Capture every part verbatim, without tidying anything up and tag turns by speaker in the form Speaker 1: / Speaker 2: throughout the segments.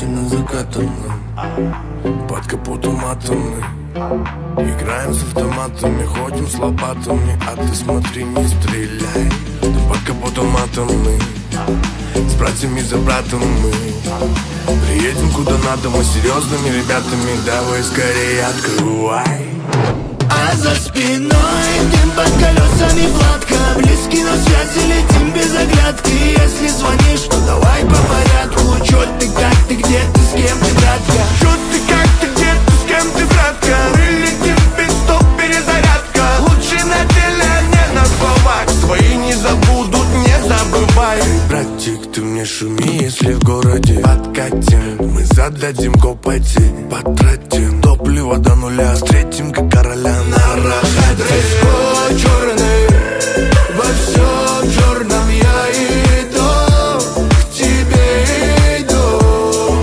Speaker 1: окончательно закатанным, под капотом атомный. Играем с автоматами, ходим с лопатами, а ты смотри, не стреляй. Под капотом атомный, с братьями за братом мы приедем куда надо, мы серьезными ребятами. Давай скорее открывай.
Speaker 2: А за спиной дым под колесами гладко, близки, но связи летим без оглядки. Если звонишь, то давай по порядку. Чё ты, как ты, где ты, с кем ты, братка?
Speaker 1: Чё ты, как ты, где ты, с кем ты, братка? Мы летим в пит-стоп, перезарядка. Лучше на деле, а не на словах. Свои не забудут, не забывай. Братик, ты мне шуми, если в городе подкатим. Мы зададим копоти, потратим топливо до нуля, встретим как короля на рахате.
Speaker 2: Дресс-код черный, во всем черном я иду, к тебе иду.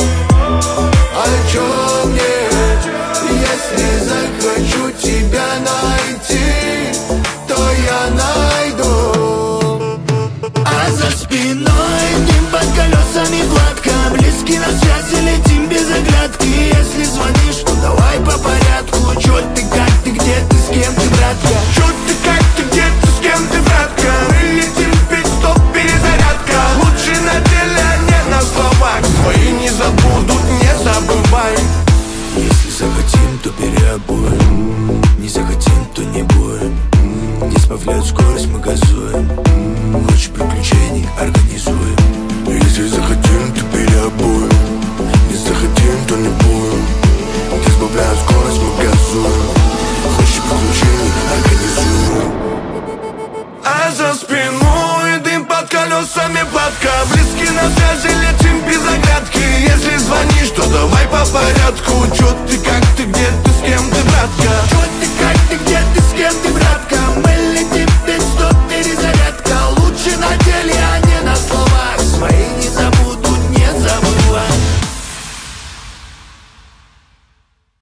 Speaker 2: О чем мне, если захочу тебя найти, то я найду. А за спиной дым под колесами гладко, близки, на связи летим без оглядки. Если звонишь, то давай по порядку. Чё ты, как ты, где ты, с кем ты, братка?
Speaker 1: Чё ты, как ты, где ты, с кем ты, братка? Мы летим в пит-стоп, перезарядка. Лучше на деле, а не на словах. Свои не забудут, не забывай.
Speaker 2: Если захотим, то переобуем, не захотим, то не будем. Не сбавляют скорость, мы газуем. Хочешь приключений, организуем.
Speaker 1: Если захотим, то переобуем, не захотим, то не будем. Не сбавляют скорость, мы газуем. Хочешь приключений, организуем. А за спиной дым под колесами гладко, близки, на связи летим без оглядки. Если звонишь,